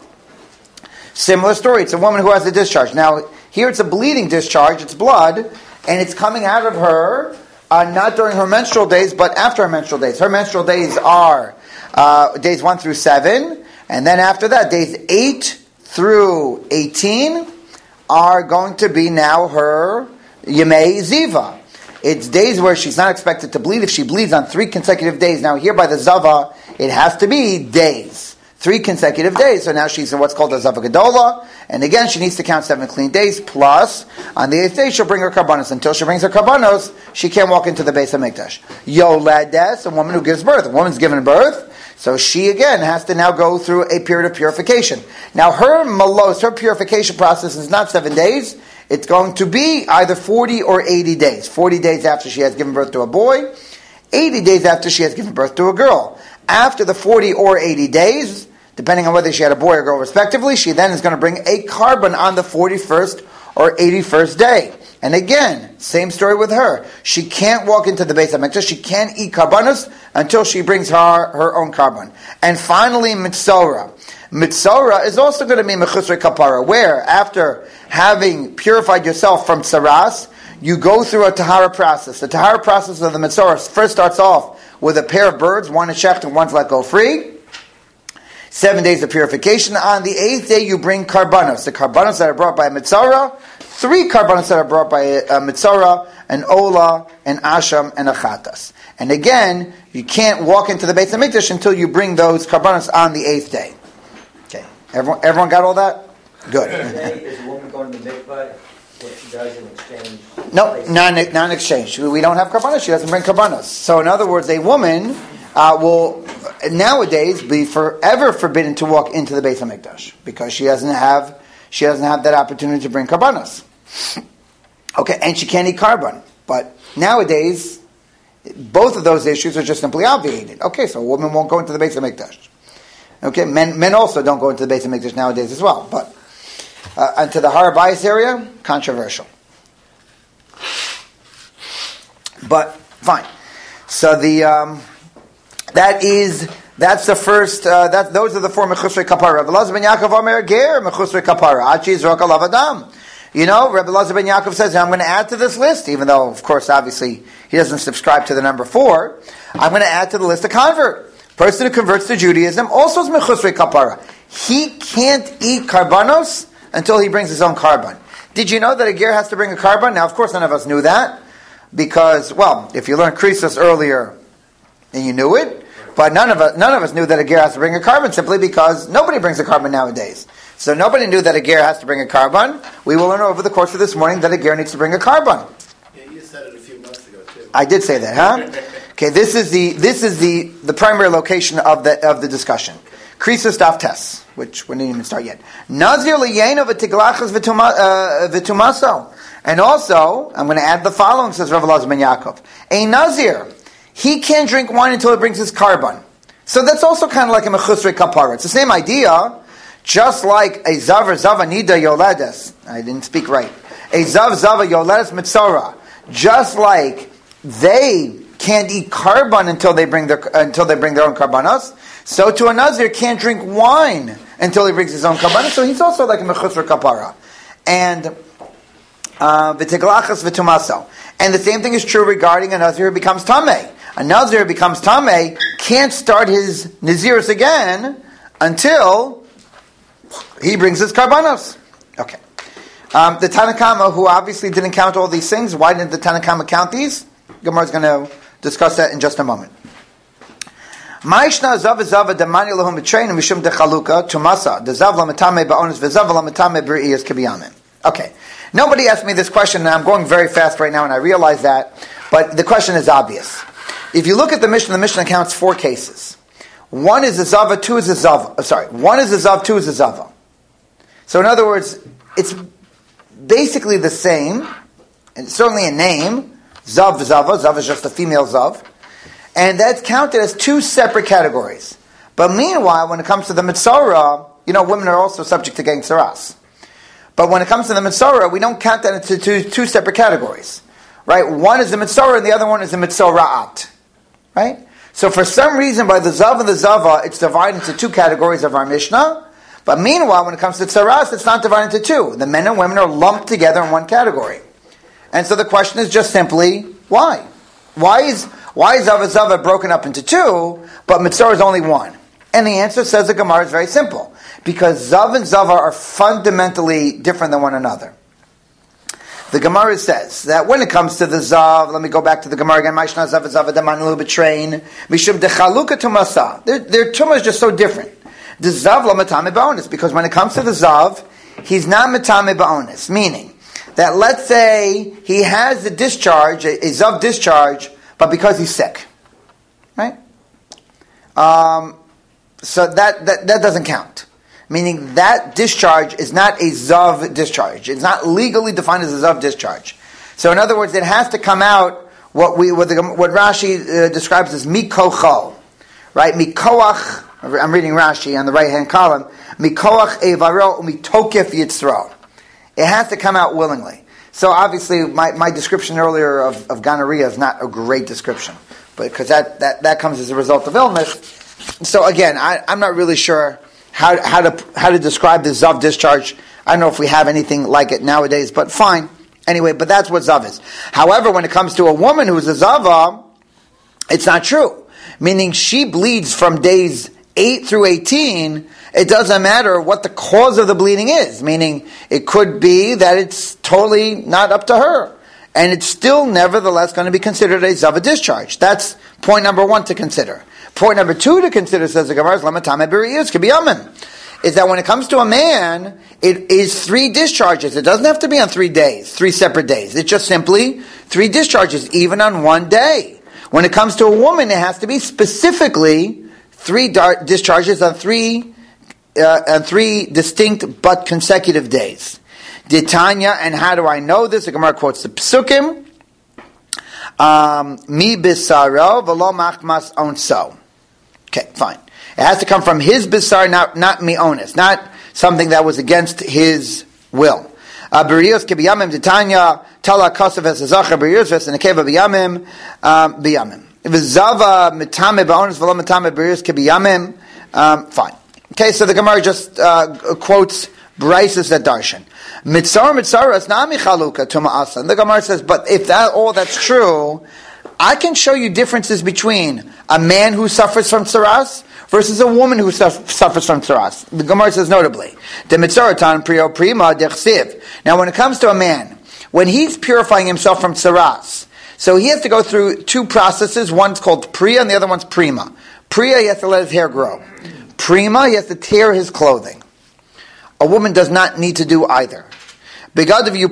similar story. It's a woman who has a discharge. Now, here it's a bleeding discharge. It's blood, and it's coming out of her. Uh, not during her menstrual days, but after her menstrual days. Her menstrual days are uh, days one through seven, and then after that, days eight through eighteen are going to be now her Yemei Ziva. It's days where she's not expected to bleed. If she bleeds on three consecutive days, now here by the Zava, it has to be days. Three consecutive days. So now she's in what's called a Zava Gedola. And again, she needs to count seven clean days. Plus, on the eighth day, she'll bring her karbanos. Until she brings her karbanos, she can't walk into the Beis HaMikdash. Yoledes, a woman who gives birth. A woman's given birth. So she, again, has to now go through a period of purification. Now, her malos, her purification process is not seven days. It's going to be either forty or eighty days. forty days after she has given birth to a boy. eighty days after she has given birth to a girl. After the forty or eighty days, depending on whether she had a boy or girl respectively, she then is going to bring a carbon on the forty-first or eighty-first day. And again, same story with her. She can't walk into the Beis HaMikdash. She can't eat karbanos until she brings her, her own carbon. And finally, Mitzora. Mitzora is also going to be Mechusrei Kapara, where after having purified yourself from tsaras, you go through a tahara process. The tahara process of the Mitzora first starts off with a pair of birds, one is shecht and one's let go free. Seven days of purification. On the eighth day, you bring karbanos. The karbanos that are brought by a Mitzora three karbanos that are brought by a, a mitzora, an ola, an asham, and a chatas. And again, you can't walk into the Beit HaMikdash until you bring those karbanos on the eighth day. Okay, everyone, everyone got all that? Good. Is a woman going to the mikvah? What she does in exchange? No, non non exchange. We don't have karbanos. She doesn't bring karbanos. So in other words, a woman uh, will nowadays be forever forbidden to walk into the Beit HaMikdash because she doesn't have she doesn't have that opportunity to bring karbanos. Okay, and she can't eat karban. But nowadays, both of those issues are just simply obviated. Okay, so a woman won't go into the Beit HaMikdash. Okay, men men also don't go into the Beit HaMikdash nowadays as well. But uh, and to the Har Bayis area, controversial. But fine. So the um, that is that's the first. Uh, that those are the four mechusrei kapara. Rabbi Elazar ben Yaakov Omer ger mechusrei kapara. Achi zrok alav adam. You know, Rabbi Elazar ben Yaakov says, I'm going to add to this list, even though, of course, obviously, he doesn't subscribe to the number four. I'm going to add to the list a convert. Person who converts to Judaism also is mechusrei kapara. He can't eat karbanos until he brings his own karban. Did you know that a ger has to bring a karban? Now, of course, none of us knew that. Because, well, if you learned Krisos earlier, then you knew it. But none of us, none of us knew that a ger has to bring a karban simply because nobody brings a karban nowadays. So nobody knew that a ger has to bring a karban. We will learn over the course of this morning that a ger needs to bring a karban. Yeah, you said it a few months ago too. I did say that, huh? Okay, this is the this is the, the primary location of the of the discussion. Krisos Daf Tes, which we didn't even start yet. Nazir liyeno v'tiglachas v'tumaso. And also, I'm going to add the following, says Rav Elazar ben Yaakov. A Nazir, he can't drink wine until he brings his karban. So that's also kind of like a mechusrei kapara. It's the same idea, just like a zav zava nida yoledes. I didn't speak right. A zav zava yoledes mitzora. Just like they can't eat karban until they bring their until they bring their own karbanos, so to a Nazir can't drink wine until he brings his own karbanos. So he's also like a mechusrei kapara. And V'tiglachas v'tumaso. And the same thing is true regarding a Nazir who becomes Tameh. A Nazir who becomes Tameh can't start his Nazirus again until he brings his karbanos. Okay. Um, the Tanna Kama, who obviously didn't count all these things, why didn't the Tanna Kama count these? Gemara is going to discuss that in just a moment. Ma'ishna zav zav demani lahum b'trein mishum dechaluka tumasa dezav lametame ba'onis v'zav lametame b'ri'iyas kibiyamim. Okay. Nobody asked me this question, and I'm going very fast right now, and I realize that, but the question is obvious. If you look at the Mishnah, the Mishnah counts four cases. One is a zava, two is a zava. Oh, sorry, one is a zav, two is a zava. So in other words, it's basically the same, and certainly a name, zav, zava. Zav is just a female zav. And that's counted as two separate categories. But meanwhile, when it comes to the mitzora, you know, women are also subject to getting tsaras. But when it comes to the mitzora, we don't count that into two, two separate categories. Right? One is the mitzora and the other one is the mitzora'at. Right? So for some reason, by the zav and the zava, it's divided into two categories of our Mishnah. But meanwhile, when it comes to tsaras, it's not divided into two. The men and women are lumped together in one category. And so the question is just simply, why? Why is why is zava zava broken up into two, but mitzora is only one? And the answer, says the Gemara, is very simple. Because zav and zava are fundamentally different than one another. The Gemara says that when it comes to the zav, let me go back to the Gemara again. Ma'ishna zav zav damanu b'trein mishum dechaluka tumasa. Their their tumah is just so different. The zav la matame ba'onis, because when it comes to the zav, he's not matame ba'onis. Meaning that let's say he has a discharge, a, a zav discharge, but because he's sick, right? Um, so that that that doesn't count. Meaning that discharge is not a zav discharge. It's not legally defined as a zav discharge. So in other words, it has to come out what we what, the, what Rashi uh, describes as mikocho, right? Mikoach. I'm reading Rashi on the right hand column. Mikoach evaro umitokef yitzro. It has to come out willingly. So obviously, my, my description earlier of, of gonorrhea is not a great description, but because that, that that comes as a result of illness. So again, I, I'm not really sure how how to how to describe the zav discharge. I don't know if we have anything like it nowadays, but fine. Anyway, but that's what zav is. However, when it comes to a woman who is a zava, it's not true. Meaning she bleeds from days eight through eighteen, it doesn't matter what the cause of the bleeding is. Meaning, it could be that it's totally not up to her. And it's still nevertheless going to be considered a Zava discharge. That's point number one to consider. Point number two to consider, says the Gemara, is that when it comes to a man, it is three discharges. It doesn't have to be on three days, three separate days. It's just simply three discharges, even on one day. When it comes to a woman, it has to be specifically three dar- discharges on three uh, on three distinct but consecutive days. Ditanya, and how do I know this? The Gemara quotes the Psukim. Um, Mi bisaro v'lo machmas onso. Okay, fine. It has to come from his bisar, not not mi onis, not something that was against his will. Berios kebiyamim ditanya tala kasav esazacha berios v'senekeva biyamim biyamim. V'zava mitame ba'onis v'lo mitame berios kebiyamim. Fine. Okay, so the Gemara just uh, quotes Braises that darshan. Mitzar mitzara is nami chaluka tuma asan. The Gemara says, but if that all that's true, I can show you differences between a man who suffers from tsaras versus a woman who suffers from tsaras. The Gemara says notably, the mitzaratan priyo prima dechsiv. Now, when it comes to a man, when he's purifying himself from tsaras, so he has to go through two processes. One's called priya, and the other one's prima. Priya, he has to let his hair grow. Prima, he has to tear his clothing. A woman does not need to do either. Additionally,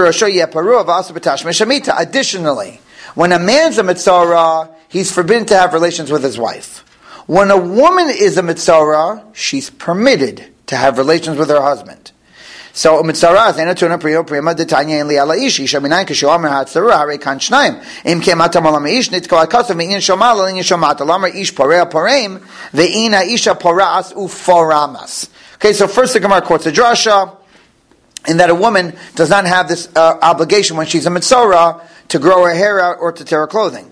when a man's a mitzora, he's forbidden to have relations with his wife. When a woman is a mitzora, she's permitted to have relations with her husband. So a mitzora is enatuna priyo prima detanya in liala ishi shaminayin kashomer hatzara hare kan shnaim im kematam alam ish nitko akasav me'in shomal alin yishomat alamar ish porea poreim ve'ina isha poras uforamas. Okay, so first the Gemara quotes a drasha in that a woman does not have this uh, obligation when she's a mitzora to grow her hair out or to tear her clothing.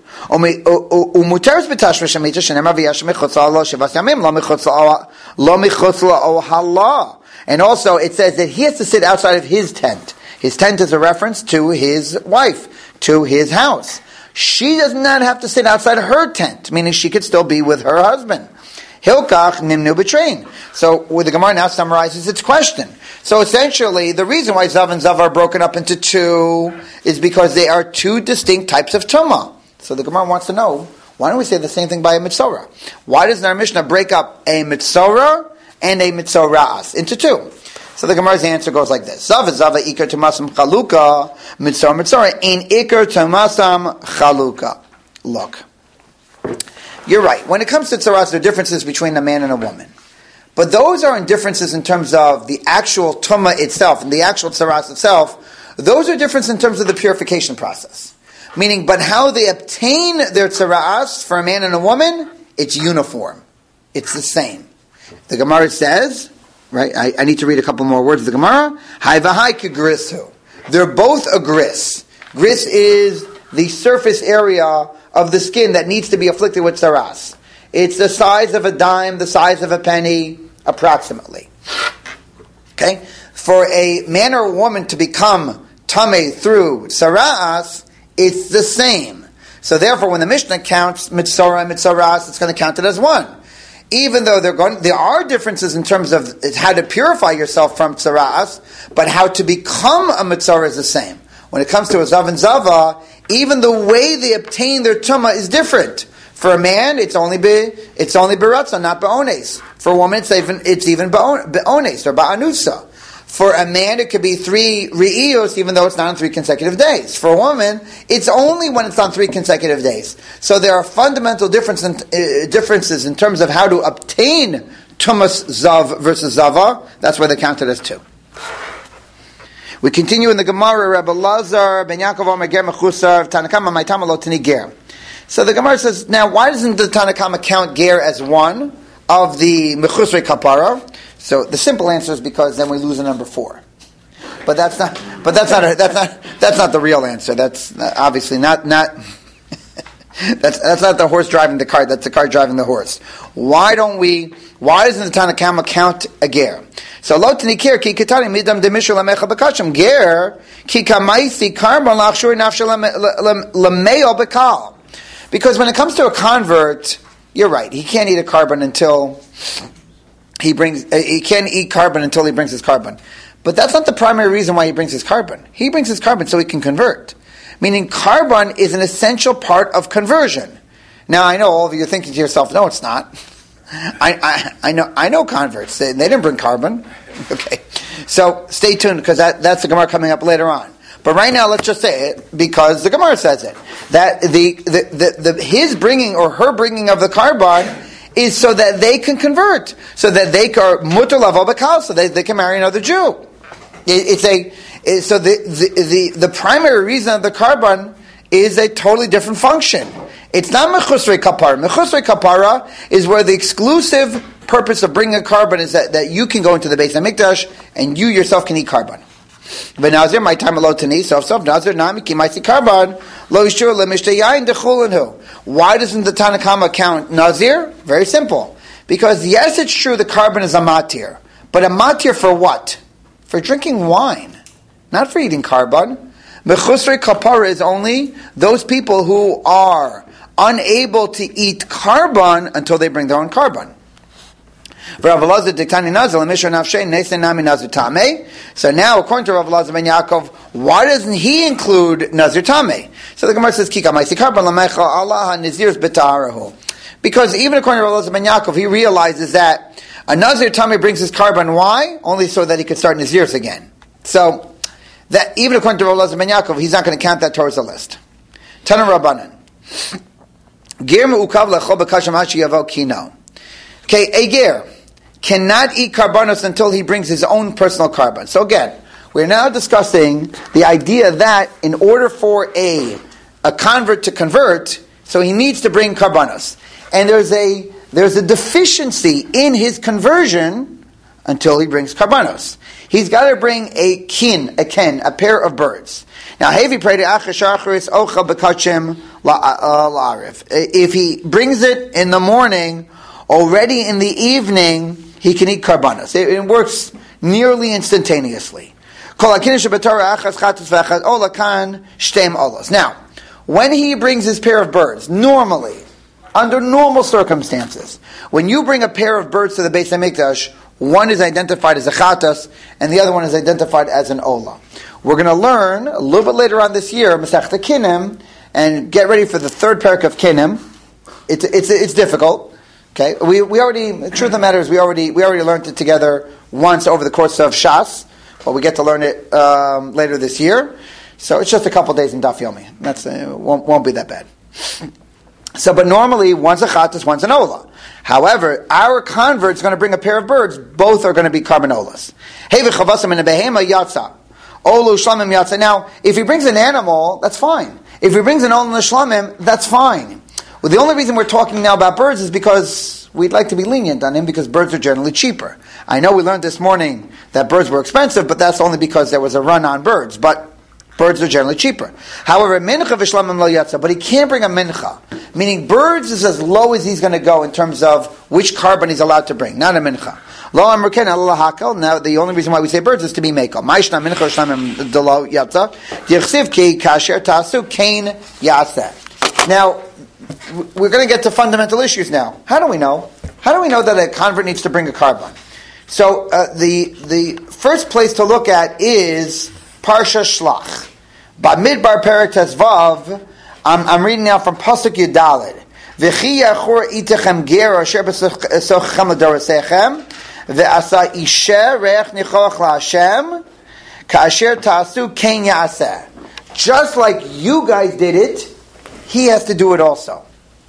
And also it says that he has to sit outside of his tent. His tent is a reference to his wife, to his house. She does not have to sit outside of her tent, meaning she could still be with her husband. Hilkach nimnu b'train. So where the Gemara now summarizes its question. So essentially, the reason why Zav and Zav are broken up into two is because they are two distinct types of Tumah. So the Gemara wants to know, why don't we say the same thing by a Mitzorah? Why doesn't our Mishnah break up a Mitzorah and a Mitzorahs into two? So the Gemara's answer goes like this. Zav Zava ikar tumasam chaluka, Mitzorah Mitzorah, in ikar tumasam chaluka. Look. You're right. When it comes to tzaras, there are differences between a man and a woman. But those are differences in terms of the actual tumah itself and the actual tzaras itself. Those are differences in terms of the purification process. Meaning, but how they obtain their tzaras for a man and a woman, it's uniform. It's the same. The Gemara says, right, I, I need to read a couple more words of the Gemara. Hai v'hai k'grisu. They're both a gris. Gris is the surface area of the skin that needs to be afflicted with tzaras. It's the size of a dime, the size of a penny, approximately. Okay? For a man or a woman to become tameh through tzaras, it's the same. So therefore, when the Mishnah counts mitzorah and mitzoras, it's going to count it as one. Even though they're going, there are differences in terms of how to purify yourself from tzaras, but how to become a mitzorah is the same. When it comes to a zav and zava, even the way they obtain their tumah is different. For a man, it's only be it's only beratzah, not be'ones. For a woman, it's even it's even be'ones or ba'anusa. For a man, it could be three re'iyos, even though it's not on three consecutive days. For a woman, it's only when it's on three consecutive days. So there are fundamental difference in, uh, differences in terms of how to obtain tumas zav versus zava. That's why they counted as two. We continue in the Gemara, Rebbe Lazar, Ben Yaakov Omer Ger Mechusar, Tanakama Maitama Lo Tini Ger. So the Gemara says, now why doesn't the Tanakama count Ger as one of the Mechusrei Kapara? So the simple answer is because then we lose a number four. But that's not. But that's not. A, that's not. That's not the real answer. That's obviously not. Not. that's that's not the horse driving the cart. That's the cart driving the horse. Why don't we? Why doesn't the Tanakama count a ger? So lo tnikir ki kitani midam demishul amecha bekashim ger ki kamaisi karban lachshur nafshel lameo bekal. Because when it comes to a convert, you're right. He can't eat a carbon until he brings uh, he can't eat carbon until he brings his carbon. But that's not the primary reason why he brings his carbon. He brings his carbon so he can convert. Meaning carbon is an essential part of conversion. Now I know all of you are thinking to yourself, no, it's not. I, I, I know I know converts. They, they didn't bring carbon. Okay. So stay tuned because that, that's the Gemara coming up later on. But right now, let's just say it because the Gemara says it. That the, the, the, the his bringing or her bringing of the carbon is so that they can convert, so that they are mutar lavo b'kal, so they, they can marry another Jew. It, it's a it, so the, the the the primary reason of the carbon is a totally different function. It's not mechusrei kapara. Mechusrei kapara is where the exclusive purpose of bringing a carbon is that, that you can go into the Beis HaMikdash and you yourself can eat carbon. But Nazir, my time alone to so self Nazir nami ki might see carbon lo yishur lemishtei yain dechulinhu. Why doesn't the Tanna Kama count Nazir? Very simple. Because yes, it's true the carbon is a matir, but a matir for what? For drinking wine, not for eating carbon. Mechusrei kapara is only those people who are unable to eat carbon until they bring their own carbon. So now, according to Rav Elazar ben Yaakov, why doesn't he include Nazir Tameh? So the Gemara says, Kika Maisi Carbon Lamecha Allah Nazir's Betaharahu. Because even according to Rav Elazar ben Yaakov, he realizes that a Nazir Tameh brings his carbon. Why? Only so that he could start Nazirs again. So that even according to Rav Elazar ben Yaakov, he's not going to count that towards the list. Tana Rabbanan. Ger me'ukav lecho b'kashem hashi yavo kino. Okay, a ger cannot eat karbanos until he brings his own personal carbon. So again, we're now discussing the idea that in order for a a convert to convert, so he needs to bring karbanos. And there's a there's a deficiency in his conversion until he brings karbanos. He's got to bring a kin, a ken, a pair of birds. Now, if he brings it in the morning, already in the evening, he can eat karbanos. It, it works nearly instantaneously. Now, when he brings his pair of birds, normally, under normal circumstances, when you bring a pair of birds to the Beis HaMikdash, one is identified as a chatas, and the other one is identified as an ola. We're going to learn a little bit later on this year, Masechta Kinim, and get ready for the third parak of Kinim. It's it's it's difficult. Okay, we we already. The truth of the matter is, we already we already learned it together once over the course of Shas, but we get to learn it um, later this year. So it's just a couple days in Daf Yomi. That's uh, won't won't be that bad. So, but normally one's a chatas, one's an ola. However, our convert's going to bring a pair of birds. Both are going to be carbon olas. Hey v'chavasim in a behema yatsa. Olu shlamim yatsa. Now, if he brings an animal, that's fine. If he brings an olu shlamim, that's fine. Well, the only reason we're talking now about birds is because we'd like to be lenient on him because birds are generally cheaper. I know we learned this morning that birds were expensive, but that's only because there was a run on birds. But birds are generally cheaper. However, mincha v'shlamim lo yatsa, but he can't bring a mincha. Meaning, birds is as low as he's going to go in terms of which carbon he's allowed to bring, not a mincha. Lo amruken Allah hakel. Now, the only reason why we say birds is to be mekel. Ma'ishna mincha v'shlamim lo yatsa. Yichsiv ki kasher tasu kain yaseh. Now, we're going to get to fundamental issues now. How do we know? How do we know that a convert needs to bring a carbon? So, uh, the the first place to look at is Parsha Shlach. Bamidbar Perek Tezvav, I'm, I'm reading now from Pasuk Yudalid. V'chi yachur itechem ger asher b'sochechem l'dorasechem v'asa isher reich nichoach la'Hashem ka'asher ta'asu ken ya'aseh. Just like you guys did it, he has to do it also.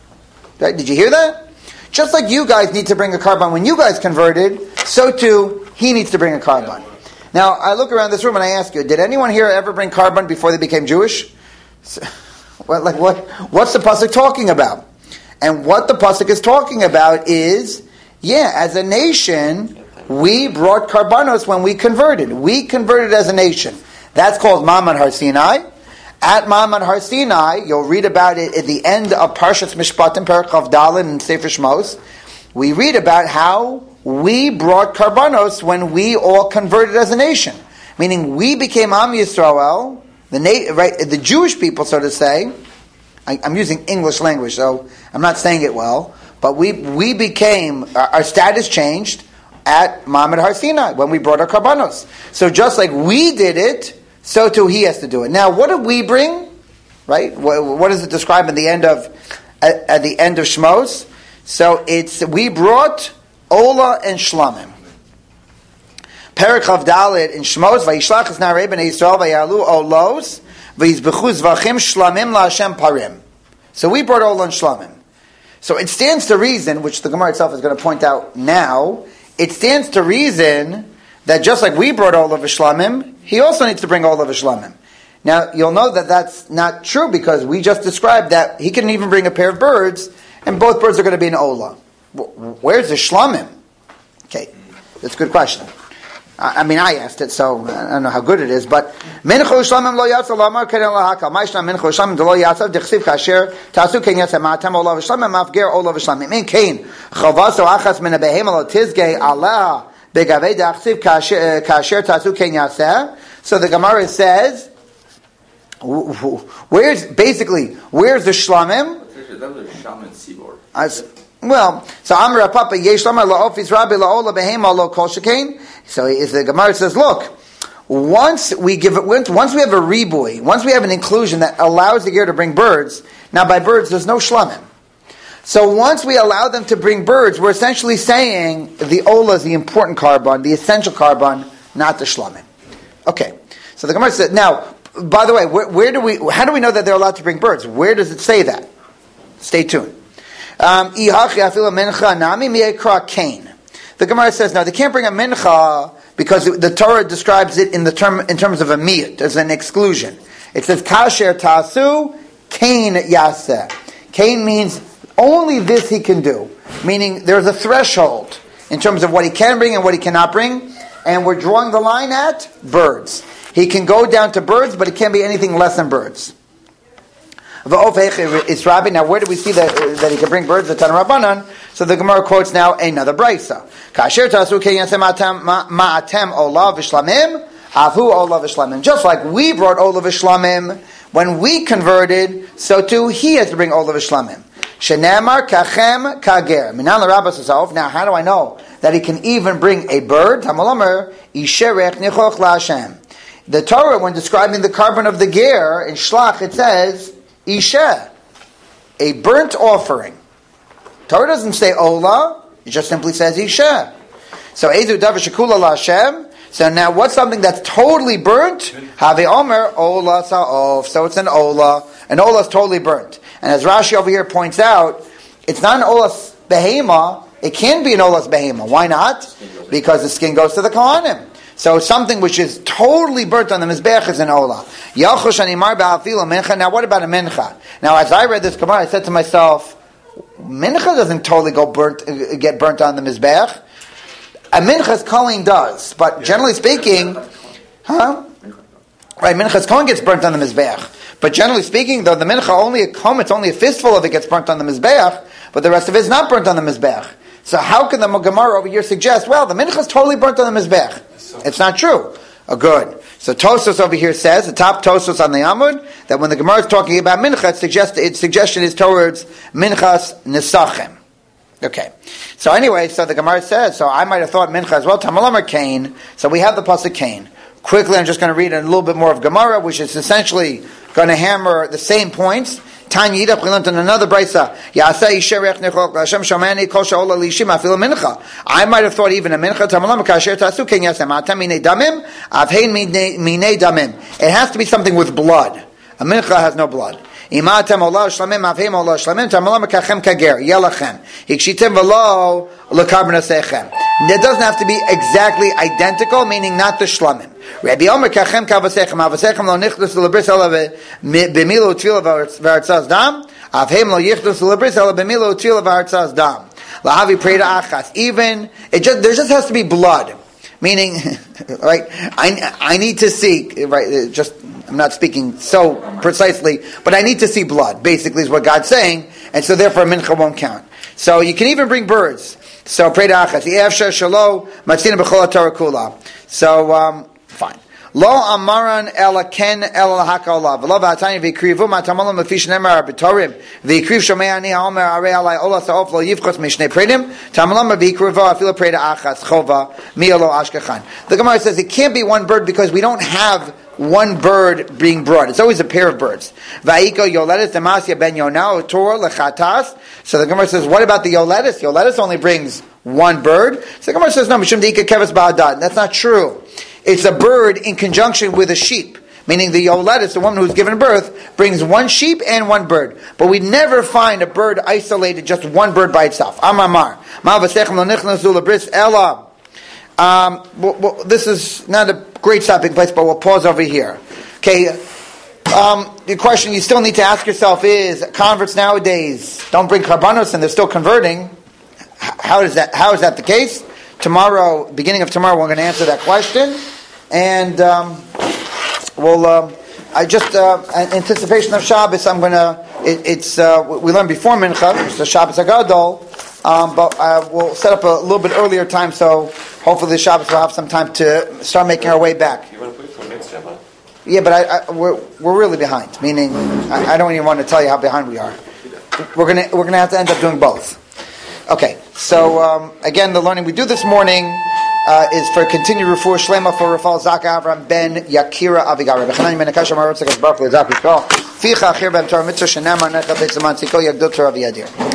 Right? Did you hear that? Just like you guys need to bring a carbon when you guys converted, so too he needs to bring a carbon. Now, I look around this room and I ask you, did anyone here ever bring carbon before they became Jewish? So, well, like what? What's the pasuk talking about? And what the pasuk is talking about is, yeah, as a nation, we brought karbanos when we converted. We converted as a nation. That's called Ma'amad Har Sinai. At Ma'amad Har Sinai, you'll read about it at the end of Parshas Mishpatim, Perek Chav Daled and Sefer Shmos. We read about how we brought karbanos when we all converted as a nation. Meaning we became Am Yisrael, the na- right, the Jewish people, so to say. I, I'm using English language, so I'm not saying it well. But we we became, our, our status changed at Ma'amad Har Sinai when we brought our karbanos. So just like we did it, so too he has to do it. Now, what did we bring? Right? What, what does it describe in the end of at, at the end of Shmos? So it's we brought Ola and Shlamim. Perek Chav Dalet in Shmos Vayishlach es Na'arei Bnei Yisrael Vayalu Olos Vayizbechu Zvachim Shlamim LaHashem Parim. So we brought Ola and Shlamim. So it stands to reason, which the Gemara itself is going to point out now. It stands to reason that just like we brought Ola v'Shlamim, he also needs to bring Ola v'Shlamim. Now you'll know that that's not true because we just described that he can even bring a pair of birds, and both birds are going to be an Ola. Where's the Shlamim? Okay, that's a good question. I mean, I asked it, so I don't know how good it is, but Mincha Shlamim lo yatsa lamar keren lahakal. Ma'ishna Mincha Shlamim lo yatsa dechsiv kasher tasu ken yatsa ma'atem Ola v'Shlamim mafger Ola v'Shlamim. In Cain chavaso achas min behema lo tizgei Allah begavei dechsiv kasher kasher tasu ken yatsa. So the Gemara says, where's basically where's the Shlamim? As, well, so Amar Papa Yesh Lamar La'ofis Rabbi La'ola Behema Lo Kol Shekain. So if the Gemara says, look, once we give it, once we have a ribui, once we have an inclusion that allows the gear to bring birds. Now, by birds, there's no shlamim. So once we allow them to bring birds, we're essentially saying the ola is the important carbon, the essential carbon, not the shlamim. Okay. So the Gemara said, now, by the way, where, where do we? How do we know that they're allowed to bring birds? Where does it say that? Stay tuned. Um, The Gemara says, no, they can't bring a mincha because the Torah describes it in the term in terms of a miyut, as an exclusion. It says, kasher tasu, kain yaseh. Kain means only this he can do. Meaning there's a threshold in terms of what he can bring and what he cannot bring. And we're drawing the line at birds. He can go down to birds, but it can't be anything less than birds. Now, where do we see that, uh, that he can bring birds? The Tana Rabbanan. So the Gemara quotes now another brisa. Kasher tasu keyansem ma'atem olav v'shlamim, avu olav v'shlamim. Just like we brought olav v'shlamim when we converted, so too he has to bring olav v'shlamim. Shenemar kachem kager. Minan l'rabbas asov. Now, how do I know that he can even bring a bird? Tamalomer isherech nichoch la'Hashem. The Torah, when describing the carbon of the ger in Shlach, it says Isha, a burnt offering. Torah doesn't say Ola, it just simply says Isha. So Ezu Davar Shekula LaHashem. So now what's something that's totally burnt? Have Omer Ola Sa'of. So it's an Ola. An Ola is totally burnt. And as Rashi over here points out, it's not an Ola's Behema. It can be an Ola's Behema. Why not? Because the skin goes to the Kohanim. So something which is totally burnt on the Mizbech is an Ola. Now what about a Mincha? Now as I read this Gemara, I said to myself, Mincha doesn't totally go burnt, get burnt on the Mizbech. A Mincha's Kohen does. But generally speaking, huh? Right, Mincha's Kohen gets burnt on the Mizbech. But generally speaking, though, the Mincha only a comb, it's only a fistful of it gets burnt on the Mizbech, but the rest of it is not burnt on the Mizbech. So how can the Gemara over here suggest, well, the Mincha is totally burnt on the Mizbech? It's not true. Oh, good. So Tosfos over here says, the top Tosfos on the Amud, that when the Gemara is talking about Mincha, it suggests, its suggestion is towards Minchas Nesachem. Okay. So anyway, so the Gemara says, so I might have thought Mincha as well, Tamalamar Cain. So we have the pasuk Cain. Quickly, I'm just going to read a little bit more of Gemara, which is essentially going to hammer the same points. Time Yidach, we learned in another brisa. I might have thought even a mincha. It has to be something with blood. A mincha has no blood. It doesn't have to be exactly identical, meaning not the shlamim. Rabbi Omer kachem kavasechem, avasechem lo nichdus lebris ela b'milo utfila v'artzaz dam, avhem lo yichdus lebris ela b'milo utfila v'artzaz dam. Lahavi preda achas. Even it just there just has to be blood, meaning right. I I need to see right. Just I'm not speaking so precisely, but I need to see blood. Basically, is what God's saying, and so therefore mincha won't count. So you can even bring birds. So preda achas. Yefsher shalo matzina b'chol Torah kula. So. Um, Fine. Lo amaran ela ken ela hakalav. Lo v'atani v'ikrivu matamalam lefish nemar arbitorim v'ikriv shomei ani haomer arei alai ola sa'of lo yivchos mishnei predim tamalam v'ikrivu afila preda achas chova mi'alo ashkechan. The Gemara says it can't be one bird because we don't have one bird being brought. It's always a pair of birds. Va'iko yoletis demasya ben yonah Torah lechatas. So the Gemara says, what about the yoletis? Yoletis only brings one bird. So the Gemara says, no, mishum deika keves ba'adad. That's not true. It's a bird in conjunction with a sheep. Meaning the yoletis, the woman who's given birth, brings one sheep and one bird. But we never find a bird isolated, just one bird by itself. Amamar. Ma v'sechem lo nichnasu lebris ela. Um, well, well, this is not a great stopping place, but we'll pause over here. Okay. Um, the question you still need to ask yourself is, converts nowadays don't bring karbanos and they're still converting. How is that, how is that the case? Tomorrow, beginning of tomorrow, we're going to answer that question. And um, we'll, um, I just, uh, in anticipation of Shabbos, I'm going to, it, it's, uh, we learned before Mincha, it's the Shabbos Hagadol, um, but uh, we'll set up a little bit earlier time, so hopefully the Shabbos will have some time to start making our way back. You want to put it for next Shabbat? Yeah, but I, I, we're we're really behind. Meaning, I, I don't even want to tell you how behind we are. We're gonna we're gonna have to end up doing both. Okay, so um, again, the learning we do this morning uh, is for continued refuah shlema for Rafal Zaka Avram ben Yakira Avigar. B'chanan ben Akasha Marot Zakas Baruch L'Zak Yishkol Ficha Achir Ben Torah Mitzvah Shenamar Necha Beit Zaman Tziko Yagdot Torah V'Yadir.